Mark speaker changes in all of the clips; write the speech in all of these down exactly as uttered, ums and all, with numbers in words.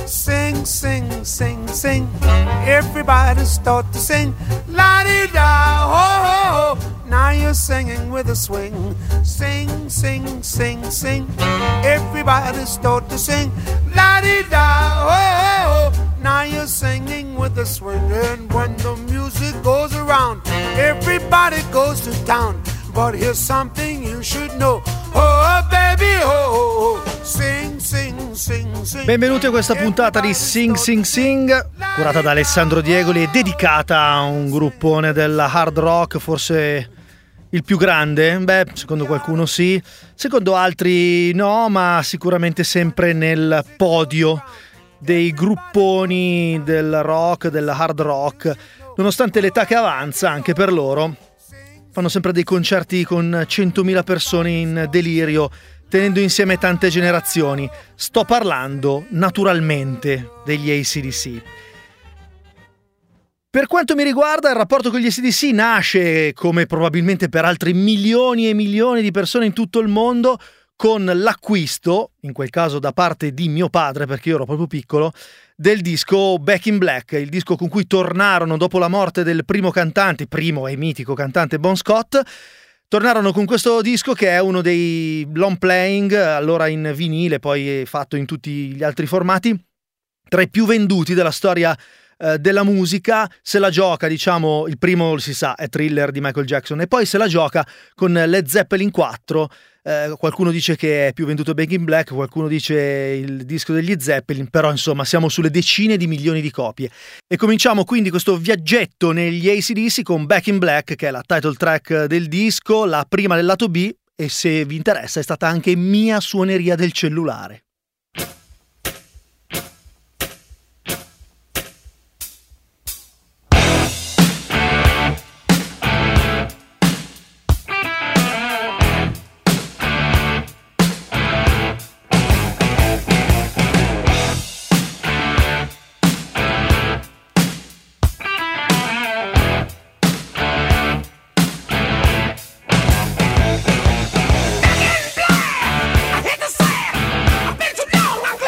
Speaker 1: Sing, sing, sing, sing. Everybody start to sing. La-di-da, ho, ho, ho. Now you're singing with a swing. Sing, sing, sing, sing. Everybody start to sing. La-di-da, ho, ho, ho. Now you're singing with a swing. And when the music goes around, everybody goes to town. But here's something you should know. Oh baby, oh, oh. Sing, sing, sing, sing.
Speaker 2: Benvenuti a questa puntata di Sing Sing Sing, curata da Alessandro Diegoli e dedicata a un gruppone della hard rock, forse il più grande. Beh, secondo qualcuno sì, secondo altri no, ma sicuramente sempre nel podio dei grupponi del rock, della hard rock, nonostante l'età che avanza anche per loro. Fanno sempre dei concerti con centomila persone in delirio, tenendo insieme tante generazioni. Sto parlando, naturalmente, degli A C D C. Per quanto mi riguarda, il rapporto con gli A C D C nasce, come probabilmente per altri milioni e milioni di persone in tutto il mondo, con l'acquisto, in quel caso da parte di mio padre, perché io ero proprio piccolo, del disco Back in Black, il disco con cui tornarono dopo la morte del primo cantante, primo e mitico cantante Bon Scott. Tornarono con questo disco che è uno dei long playing, allora in vinile, poi fatto in tutti gli altri formati, tra i più venduti della storia eh, della musica. Se la gioca, diciamo, il primo si sa è Thriller di Michael Jackson, e poi se la gioca con Led Zeppelin quattro. Eh, qualcuno dice che è più venduto Back in Black, qualcuno dice il disco degli Zeppelin, però insomma siamo sulle decine di milioni di copie. E cominciamo quindi questo viaggetto negli A C D C con Back in Black, che è la title track del disco, la prima del lato B, e se vi interessa è stata anche mia suoneria del cellulare.
Speaker 1: Black, I hit the sand. I've been too long.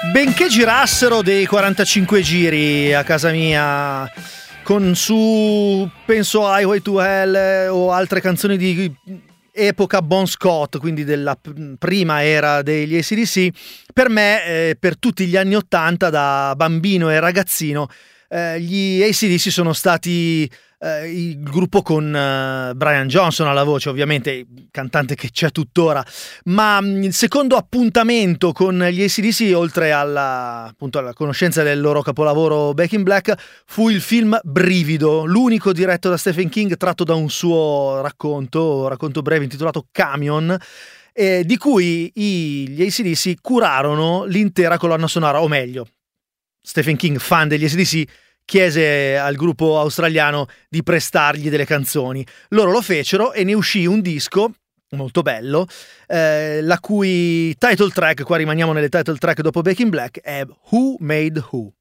Speaker 2: Benché girassero dei quarantacinque giri a casa mia con su, penso, Highway to Hell o altre canzoni di epoca Bon Scott, quindi della prima era degli A C D C, per me, eh, per tutti gli anni ottanta, da bambino e ragazzino, eh, gli A C D C sono stati eh, il gruppo con eh, Brian Johnson alla voce, ovviamente cantante che c'è tuttora, ma mh, il secondo appuntamento con gli A C D C, oltre alla, appunto, alla conoscenza del loro capolavoro Back in Black, fu il film Brivido, l'unico diretto da Stephen King, tratto da un suo racconto, racconto breve intitolato Camion, eh, di cui i, gli A C D C curarono l'intera colonna sonora, o meglio, Stephen King, fan degli A C D C, chiese al gruppo australiano di prestargli delle canzoni. Loro lo fecero e ne uscì un disco molto bello, eh, la cui title track, qua rimaniamo nelle title track dopo Back in Black, è Who Made Who.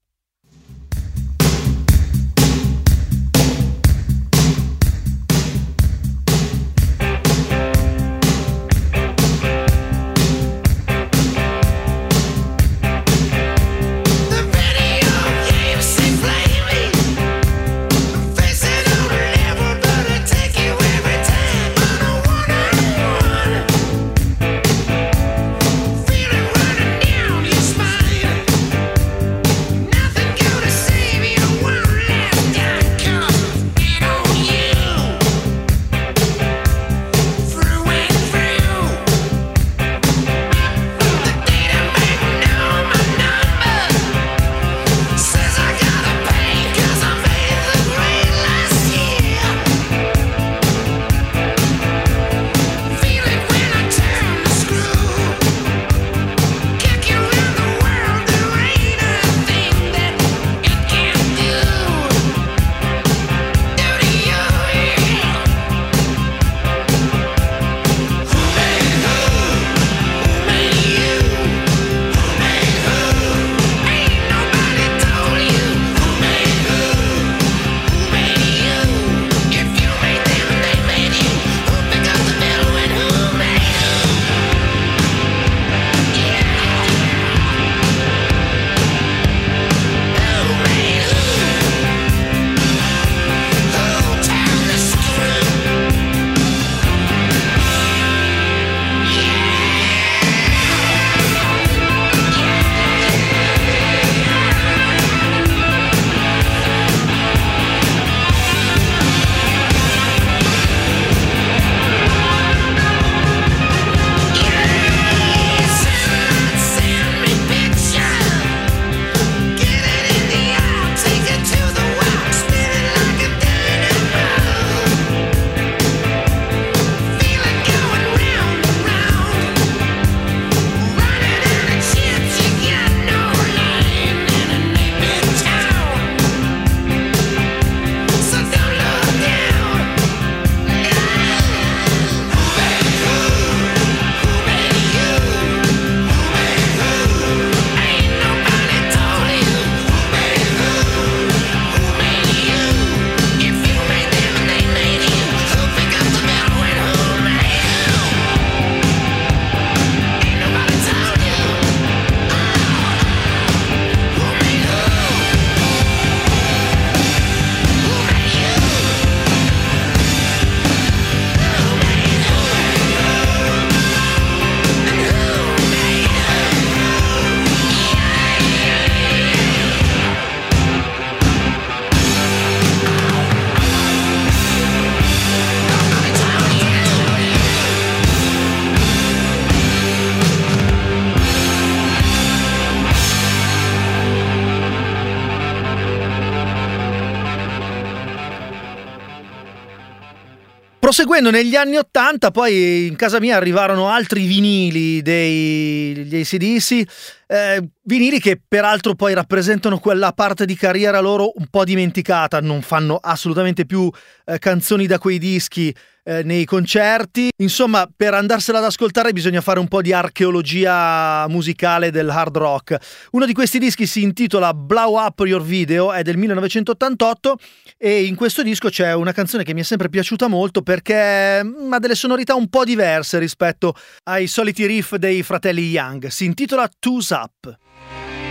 Speaker 2: Proseguendo negli anni ottanta, poi in casa mia arrivarono altri vinili degli A C D C, eh, vinili che peraltro poi rappresentano quella parte di carriera loro un po' dimenticata, non fanno assolutamente più eh, canzoni da quei dischi eh, nei concerti. Insomma, per andarsela ad ascoltare bisogna fare un po' di archeologia musicale del hard rock. Uno di questi dischi si intitola Blow Up Your Video, è del millenovecentottantotto, e in questo disco c'è una canzone che mi è sempre piaciuta molto perché ha delle sonorità un po' diverse rispetto ai soliti riff dei fratelli Young. Si intitola Two's Up.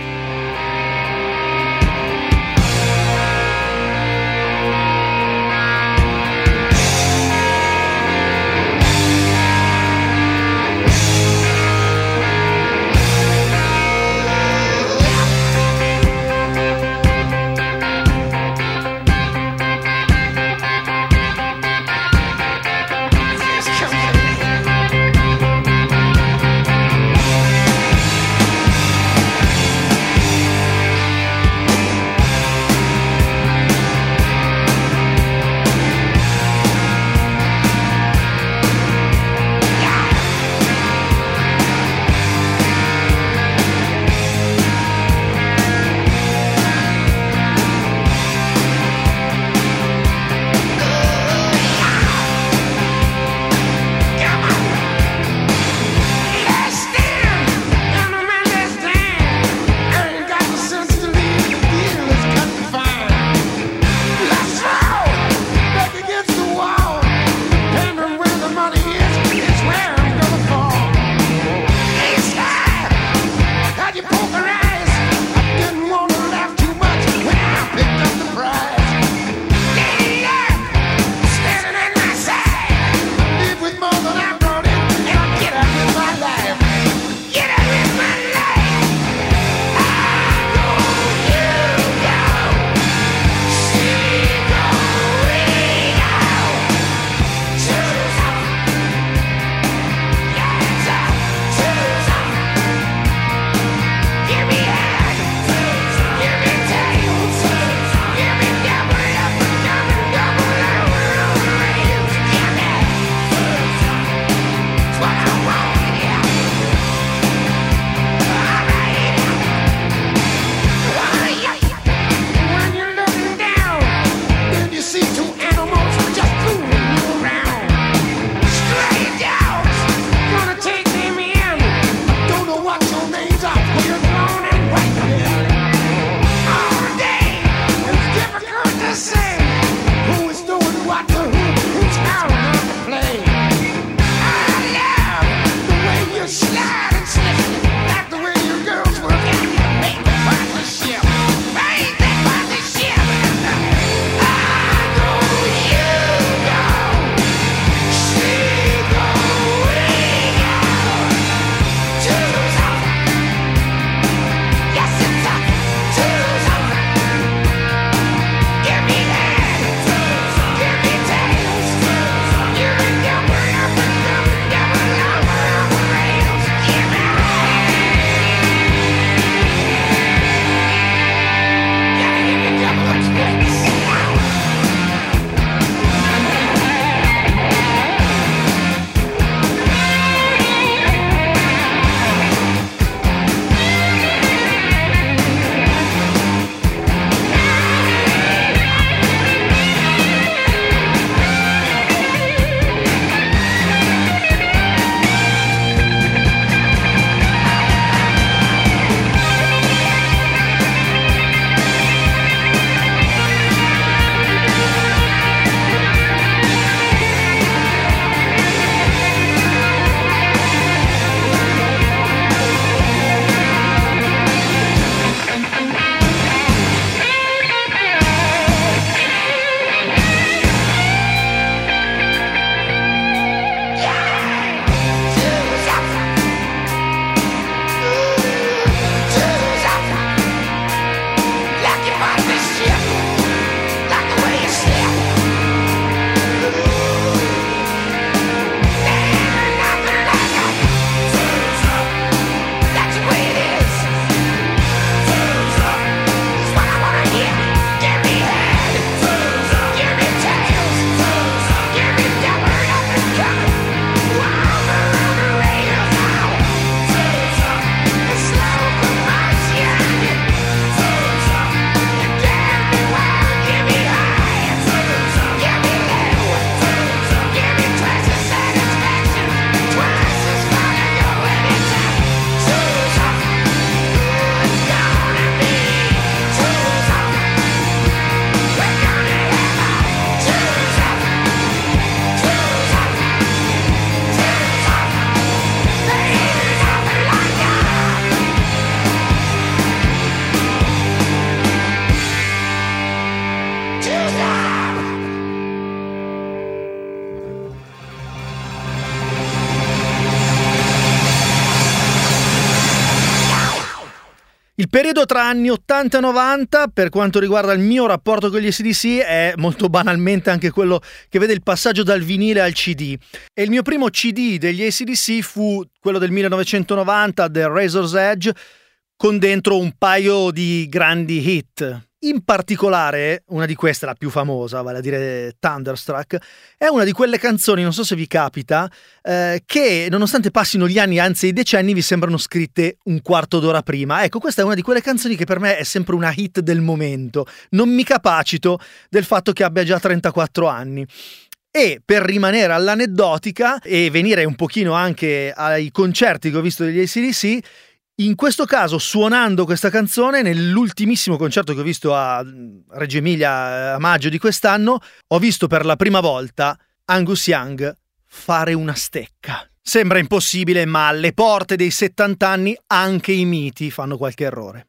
Speaker 2: Il periodo tra anni ottanta e novanta, per quanto riguarda il mio rapporto con gli A C D C, è molto banalmente anche quello che vede il passaggio dal vinile al C D. E il mio primo C D degli A C D C fu quello del millenovecentonovanta, The Razor's Edge, con dentro un paio di grandi hit. In particolare, una di queste, la più famosa, vale a dire Thunderstruck, è una di quelle canzoni, non so se vi capita, eh, che nonostante passino gli anni, anzi i decenni, vi sembrano scritte un quarto d'ora prima. Ecco, questa è una di quelle canzoni che per me è sempre una hit del momento. Non mi capacito del fatto che abbia già trentaquattro anni. E per rimanere all'aneddotica e venire un pochino anche ai concerti che ho visto degli A C D C, in questo caso, suonando questa canzone, nell'ultimissimo concerto che ho visto a Reggio Emilia a maggio di quest'anno, ho visto per la prima volta Angus Young fare una stecca. Sembra impossibile, ma alle porte dei settanta anni anche i miti fanno qualche errore.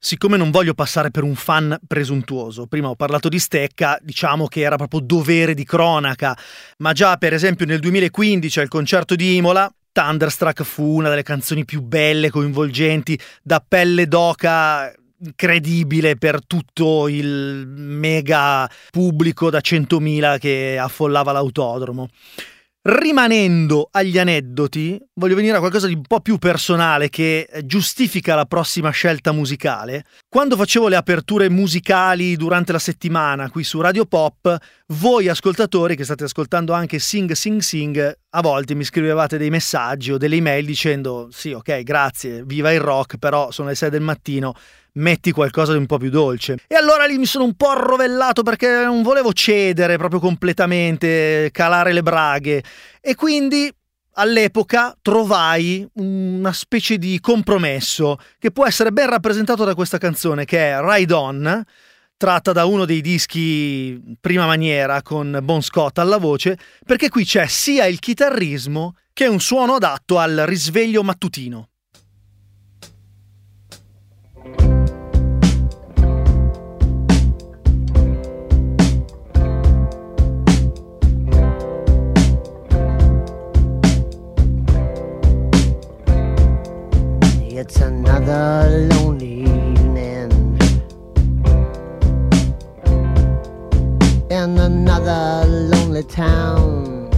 Speaker 2: siccome non voglio passare per un fan presuntuoso, prima ho parlato di Stecca, diciamo che era proprio dovere di cronaca, ma già per esempio nel duemilaquindici al concerto di Imola, Thunderstruck fu una delle canzoni più belle, coinvolgenti, da pelle d'oca incredibile per tutto il mega pubblico da centomila che affollava l'autodromo. Rimanendo agli aneddoti, voglio venire a qualcosa di un po' più personale che giustifica la prossima scelta musicale. Quando facevo le aperture musicali durante la settimana qui su Radio Pop, voi ascoltatori che state ascoltando anche Sing Sing Sing, a volte mi scrivevate dei messaggi o delle email dicendo sì, ok, grazie, viva il rock, però sono le sei del mattino, metti qualcosa di un po' più dolce. E allora lì mi sono un po' arrovellato perché non volevo cedere proprio completamente, calare le braghe, e quindi all'epoca trovai una specie di compromesso che può essere ben rappresentato da questa canzone, che è Ride On, tratta da uno dei dischi Prima Maniera con Bon Scott alla voce, perché qui c'è sia il chitarrismo che un suono adatto al risveglio mattutino.
Speaker 3: It's another lonely evening in another lonely town,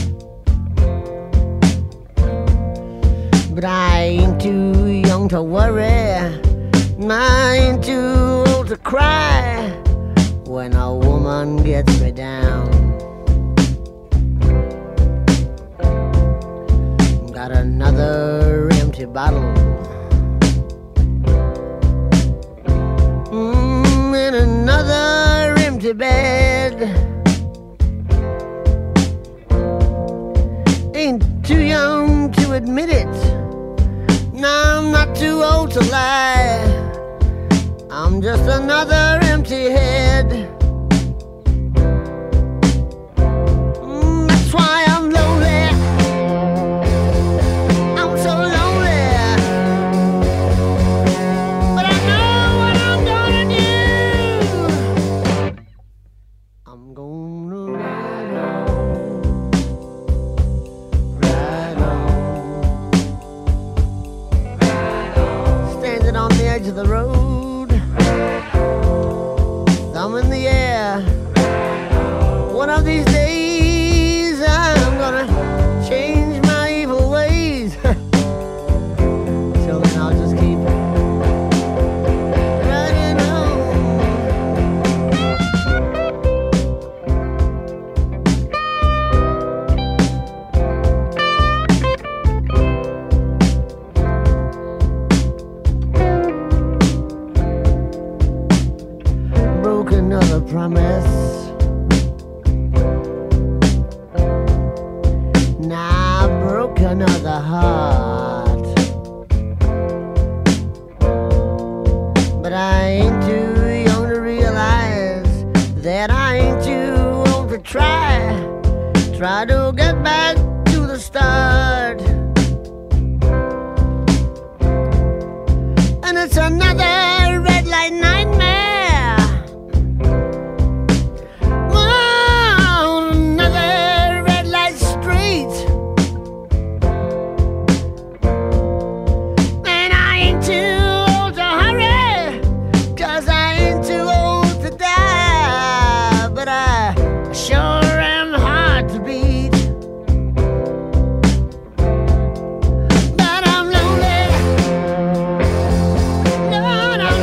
Speaker 3: but I ain't too young to worry, I ain't too old to cry when a woman gets me down. Got another empty bottle in another empty bed. Ain't too young to admit it, no, I'm not too old to lie, I'm just another empty head. Mm, that's why I'm lonely, I'm so lonely. To the road, thumb in the air. One of these days I'm gonna change my evil ways. Till then I'll just keep riding another promise, now I broke another heart, but I ain't too young to realize that I ain't too old to try, try to get back to the start. And it's another red light nightmare, no, no.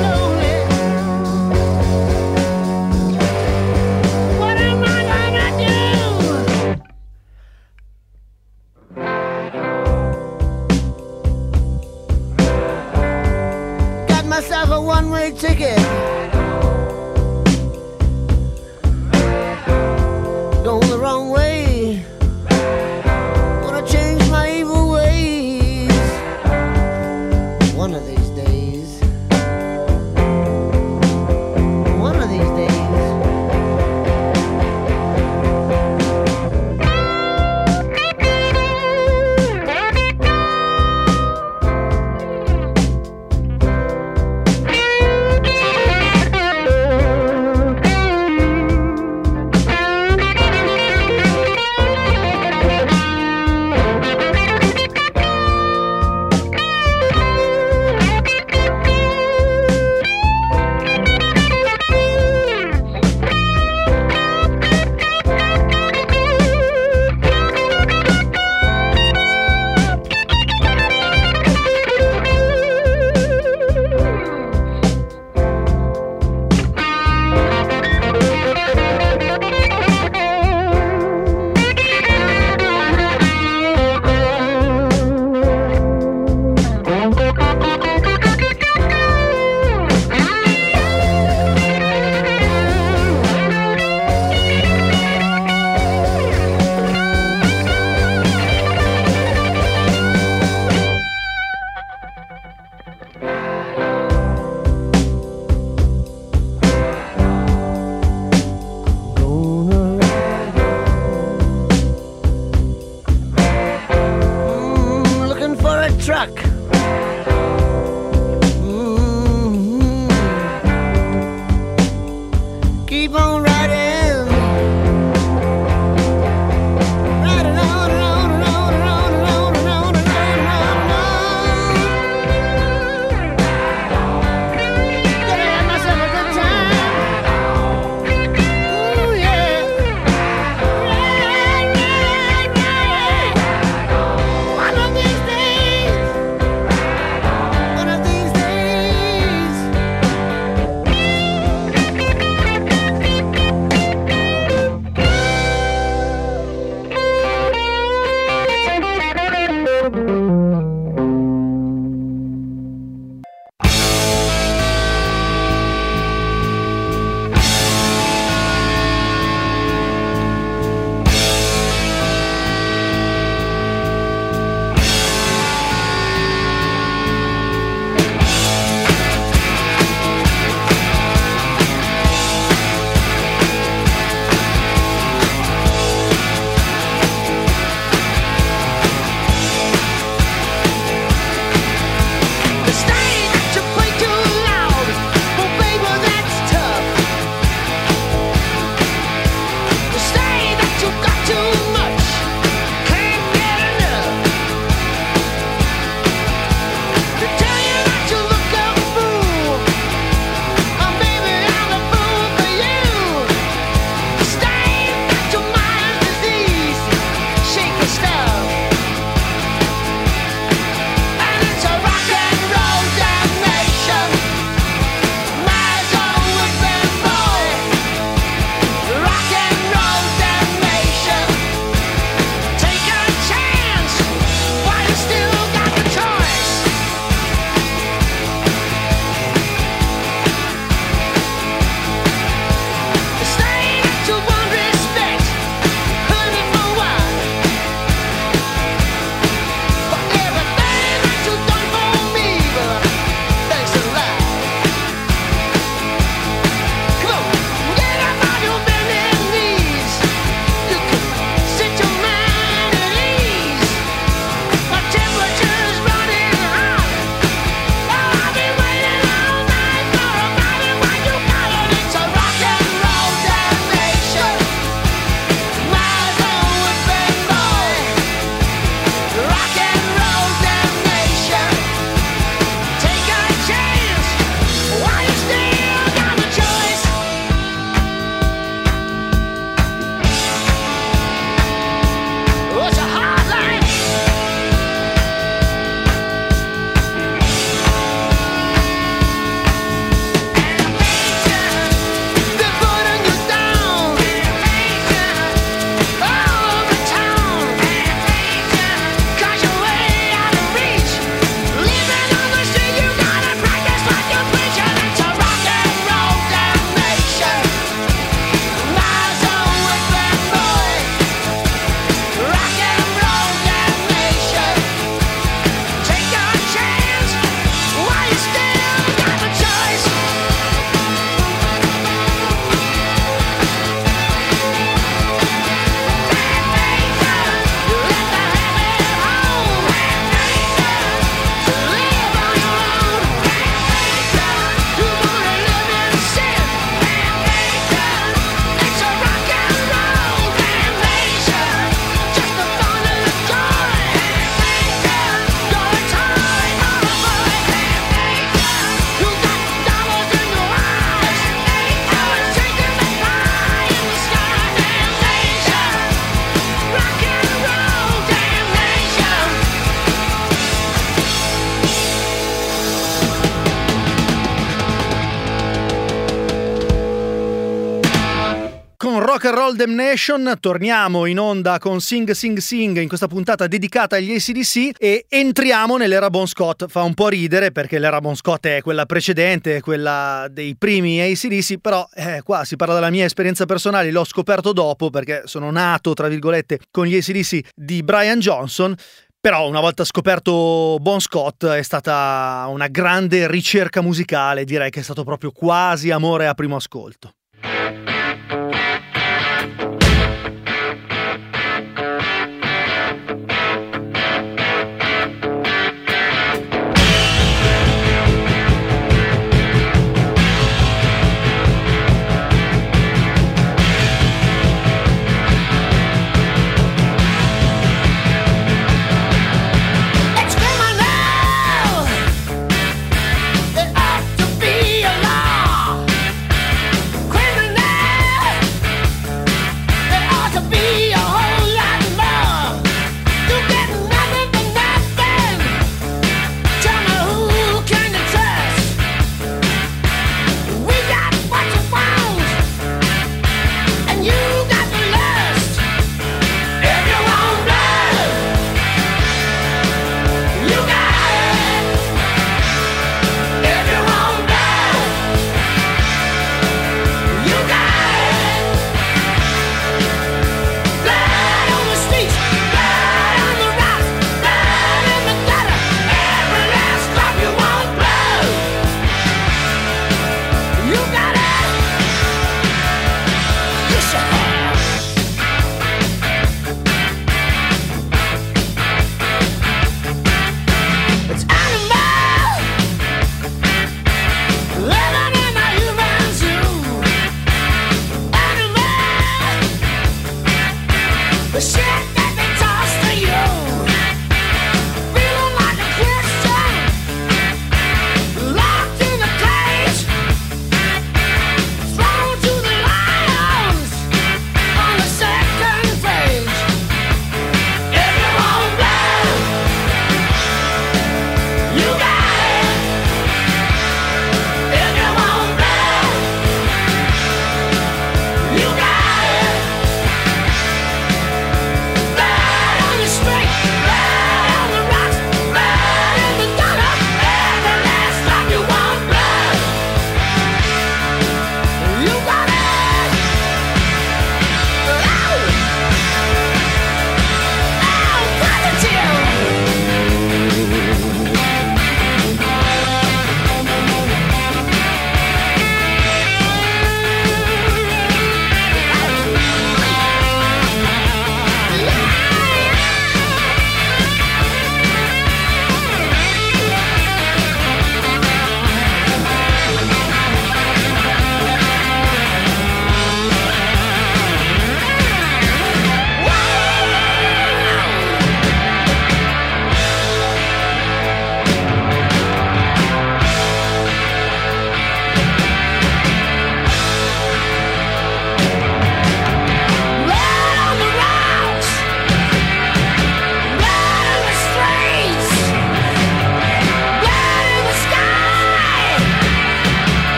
Speaker 2: Rock and Roll Damnation, torniamo in onda con Sing Sing Sing in questa puntata dedicata agli A C D C e entriamo nell'era Bon Scott. Fa un po' ridere perché l'era Bon Scott è quella precedente, quella dei primi A C D C, però eh, qua si parla della mia esperienza personale, l'ho scoperto dopo perché sono nato tra virgolette con gli A C D C di Brian Johnson. Però una volta scoperto Bon Scott è stata una grande ricerca musicale, direi che è stato proprio quasi amore a primo ascolto.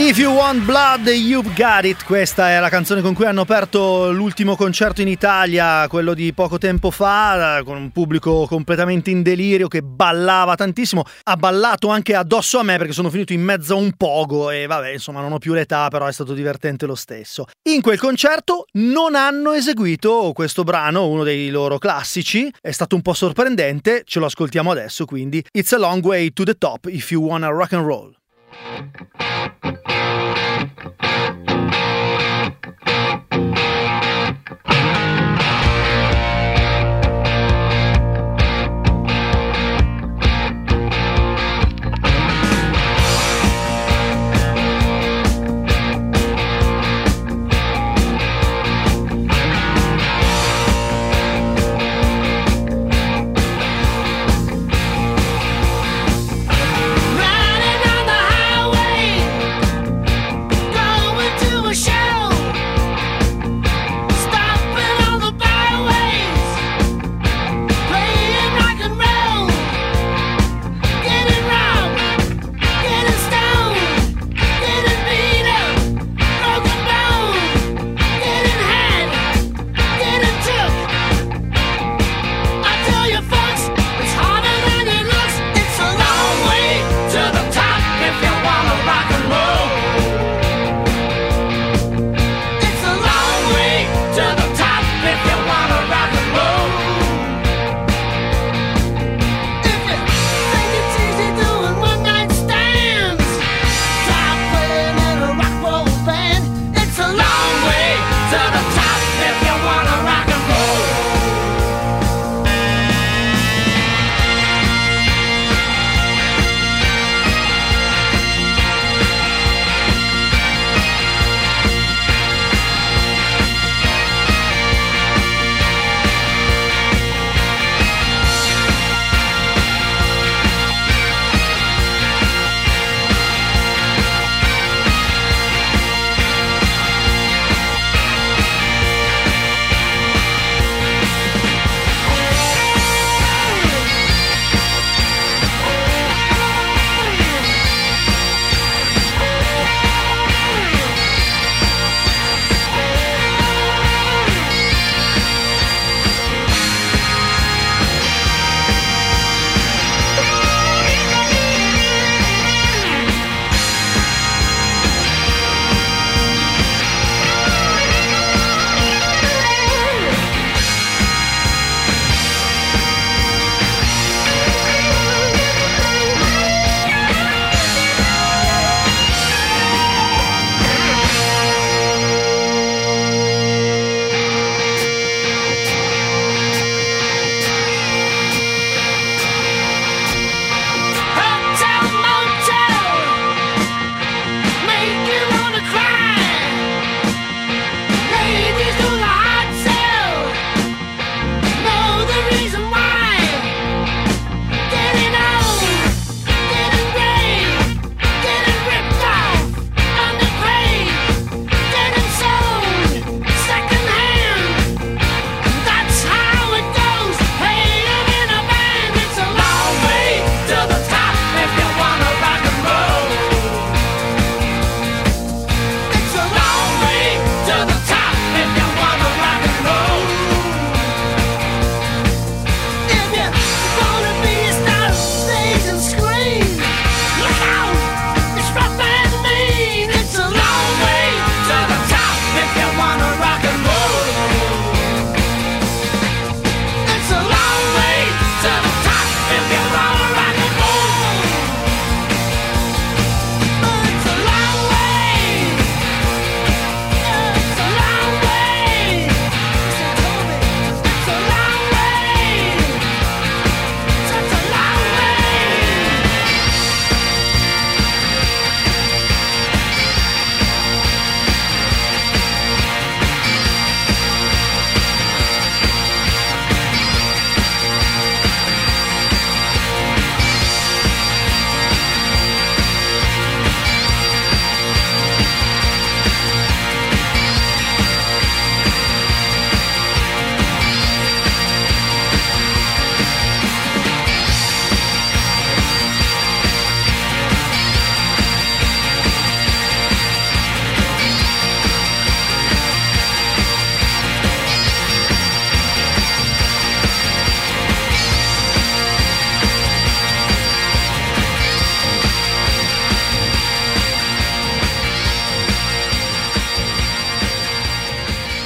Speaker 2: If You Want Blood, You've Got It. Questa è la canzone con cui hanno aperto l'ultimo concerto in Italia, quello di poco tempo fa, con un pubblico completamente in delirio che ballava tantissimo. Ha ballato anche addosso a me perché sono finito in mezzo a un pogo e vabbè, insomma, non ho più l'età, però è stato divertente lo stesso. In quel concerto non hanno eseguito questo brano, uno dei loro classici. È stato un po' sorprendente, ce lo ascoltiamo adesso, quindi It's a Long Way to the Top If You Wanna Rock and Roll.
Speaker 3: Riding on the highway,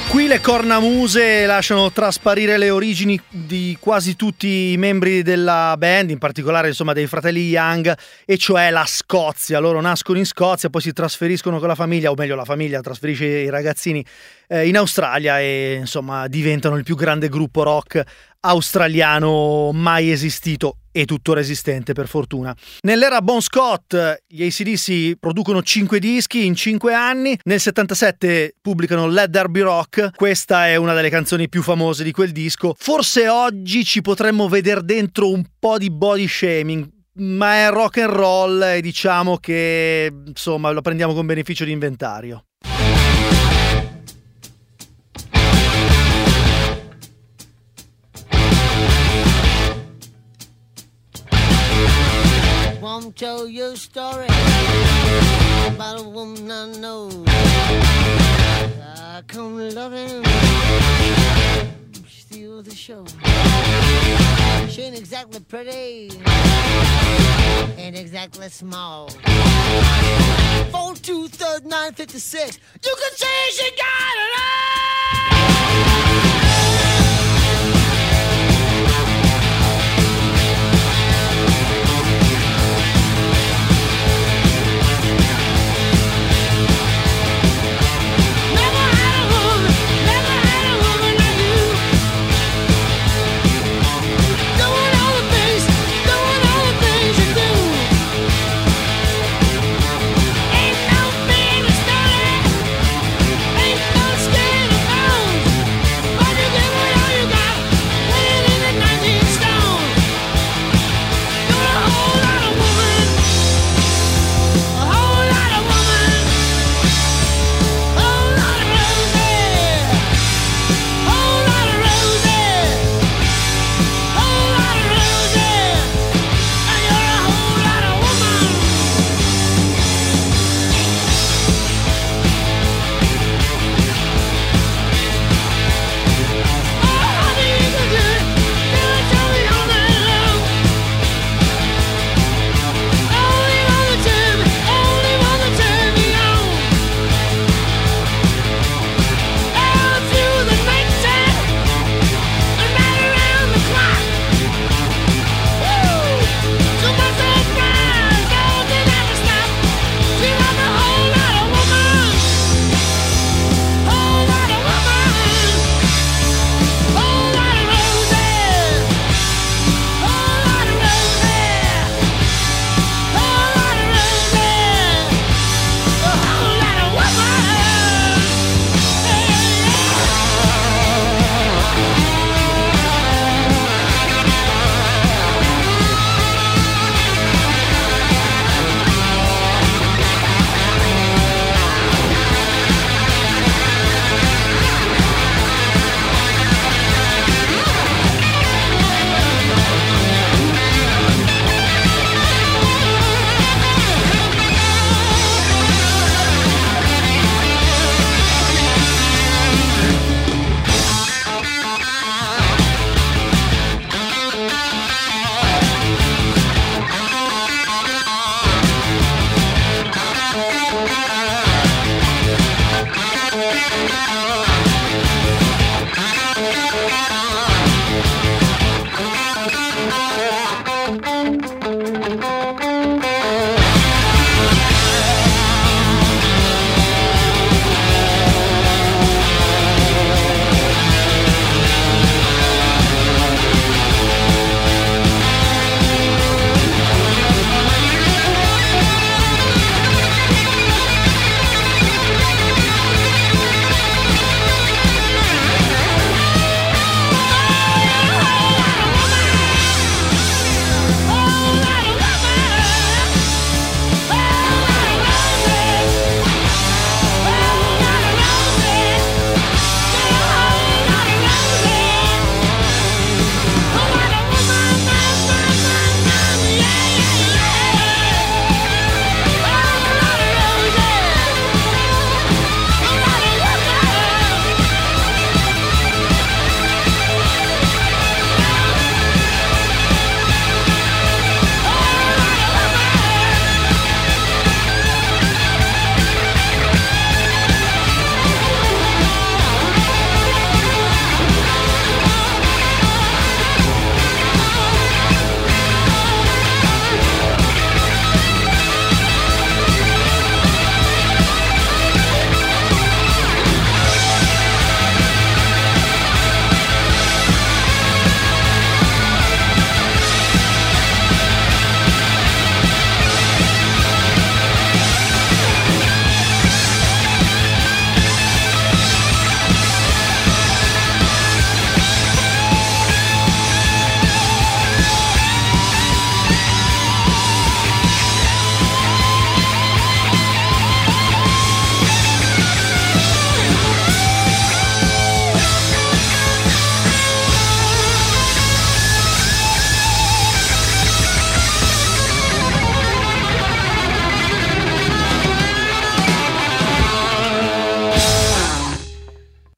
Speaker 2: Qui le cornamuse lasciano trasparire le origini di quasi tutti i membri della band, in particolare insomma dei fratelli Young, e cioè la Scozia. Loro nascono in Scozia, poi si trasferiscono con la famiglia, o meglio la famiglia trasferisce i ragazzini eh, in Australia e insomma diventano il più grande gruppo rock australiano mai esistito e tuttora esistente, per fortuna. Nell'era Bon Scott gli A C D C producono cinque dischi in cinque anni. Nel settantasette pubblicano Let There Be Rock. Questa è una delle canzoni più famose di quel disco. Forse oggi ci potremmo vedere dentro un po' di body shaming, ma è rock and roll e diciamo che insomma lo prendiamo con beneficio di inventario.
Speaker 3: Won't tell you a story about a woman I know. I come loving, steal the show. She ain't exactly pretty, ain't exactly small. Four two third nine fifty six. You can say she got it all.
Speaker 4: Ain't no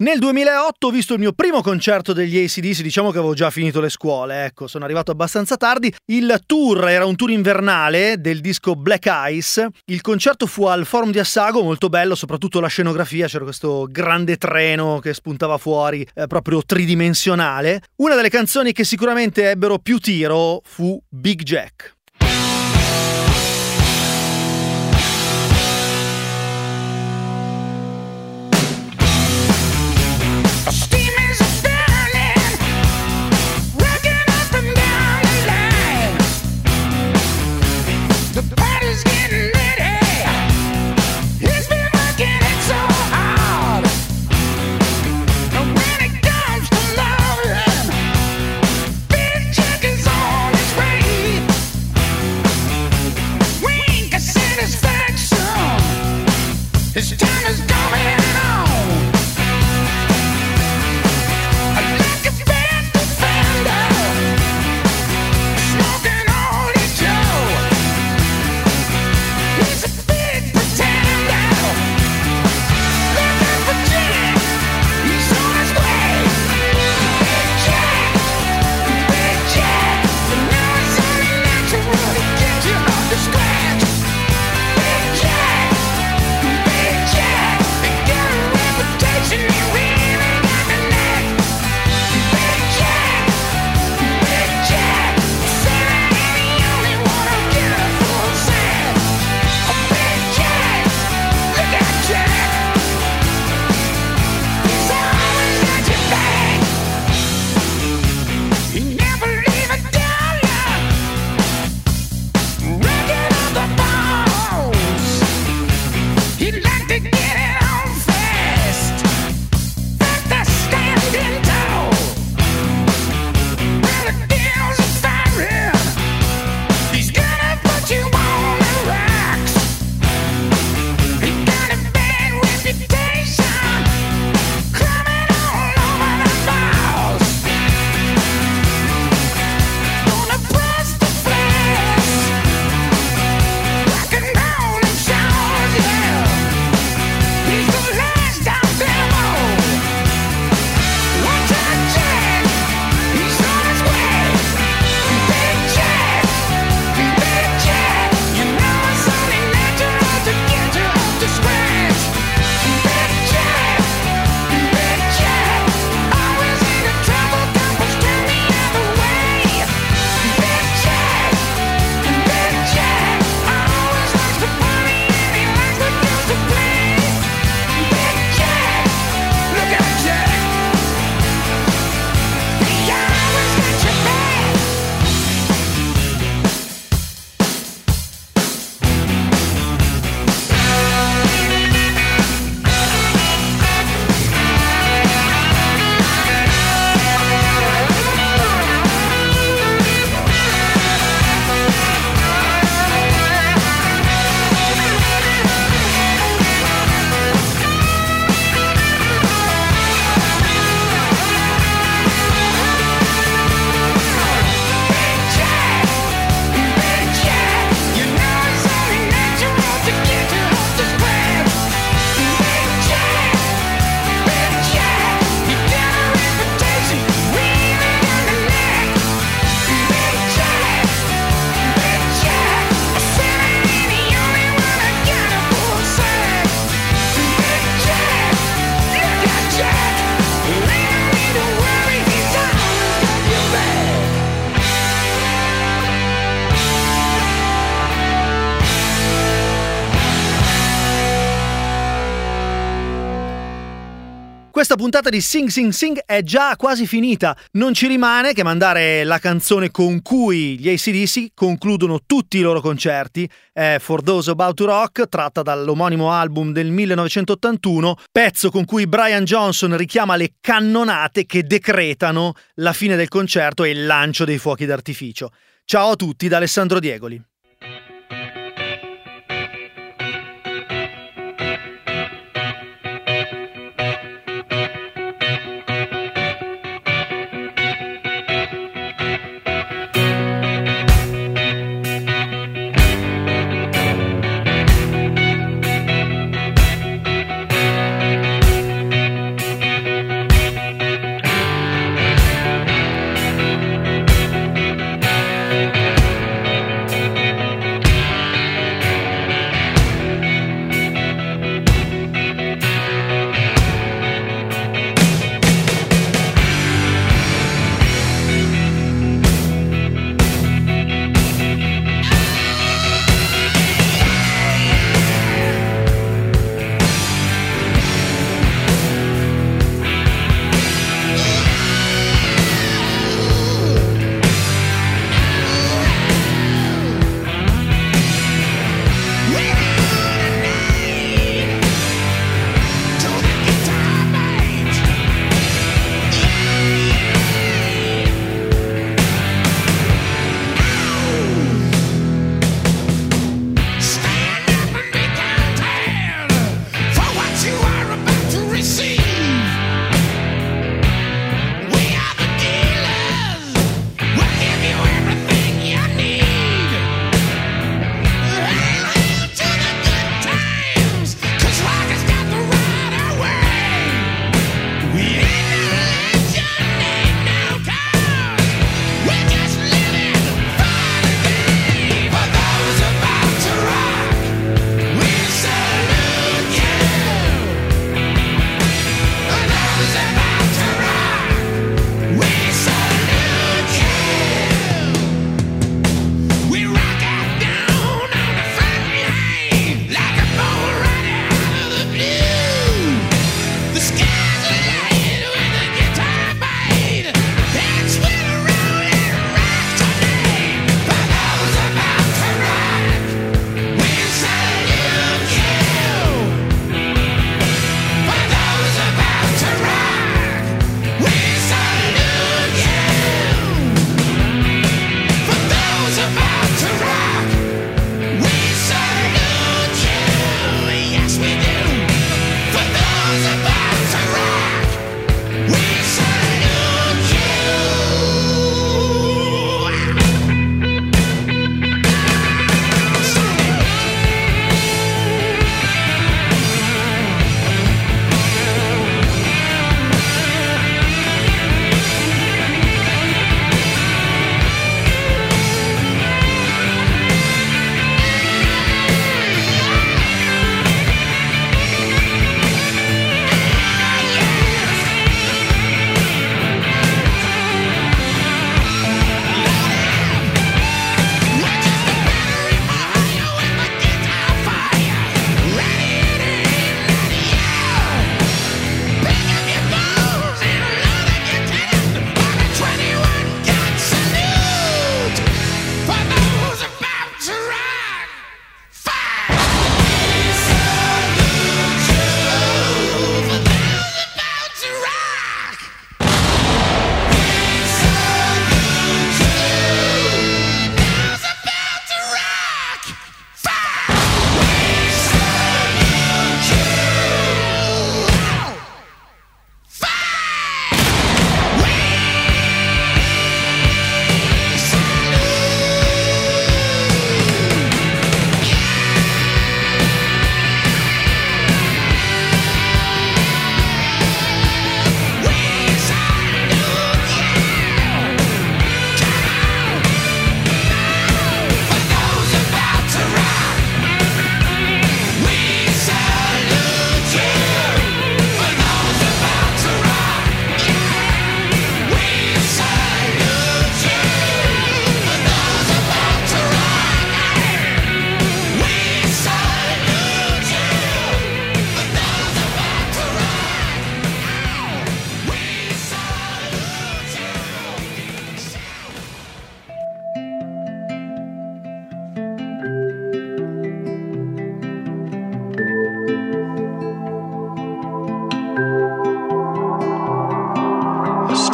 Speaker 2: Nel duemilaotto ho visto il mio primo concerto degli A C D C, diciamo che avevo già finito le scuole, ecco, sono arrivato abbastanza tardi. Il tour era un tour invernale del disco Black Ice, il concerto fu al Forum di Assago, molto bello, soprattutto la scenografia, c'era questo grande treno che spuntava fuori, eh, proprio tridimensionale. Una delle canzoni che sicuramente ebbero più tiro fu Big Jack.
Speaker 4: His time is coming on. Like a bad defender, smoking all his Joe. He's a big pretender, looking for Jack. He's on his way. Big Jack, Big Jack. And now it's only natural to get you off the scratch. Big Jack.
Speaker 2: Questa puntata di Sing Sing Sing è già quasi finita. Non ci rimane che mandare la canzone con cui gli A C D C concludono tutti i loro concerti. È For Those About to Rock, tratta dall'omonimo album del millenovecentottantuno, pezzo con cui Brian Johnson richiama le cannonate che decretano la fine del concerto e il lancio dei fuochi d'artificio. Ciao a tutti da Alessandro Diegoli.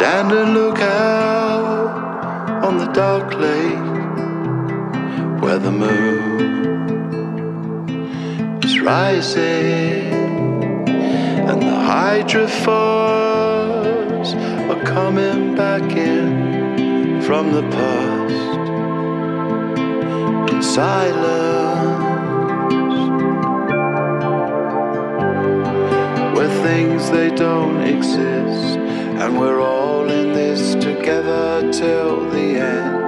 Speaker 5: Stand and look out on the dark lake where the moon is rising and the hydrophores are coming back in from the past in silence, where things they don't exist, and we're all in this together till the end.